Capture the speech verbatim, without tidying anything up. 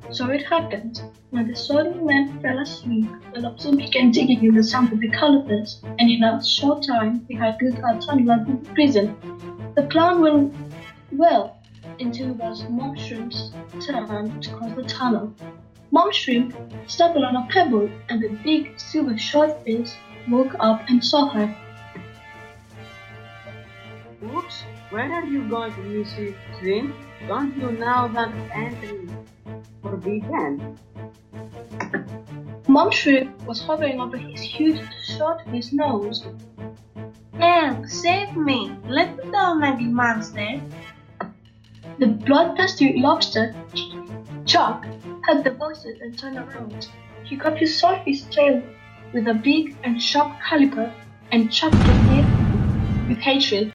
So it happened. When the sorting man fell asleep, the lobster began digging in the sand with the calipers, and in a short time he had built a tunnel prison. The plan went well until those mushrooms turned to cross the tunnel. Mom Shrimp stumbled on a pebble, and the big silver swordfish woke up and saw her. Oops, where are you going, Missus Shrimp? Don't you know that entry forbidden? Mom Shrimp was hovering over his huge swordfish nose. Help! Save me! Let me down, ugly monster! The bloodthirsty lobster, Chuck, heard the voices and turned around. He grabbed his swordfish tail with a big and sharp caliper and chopped it with hatred.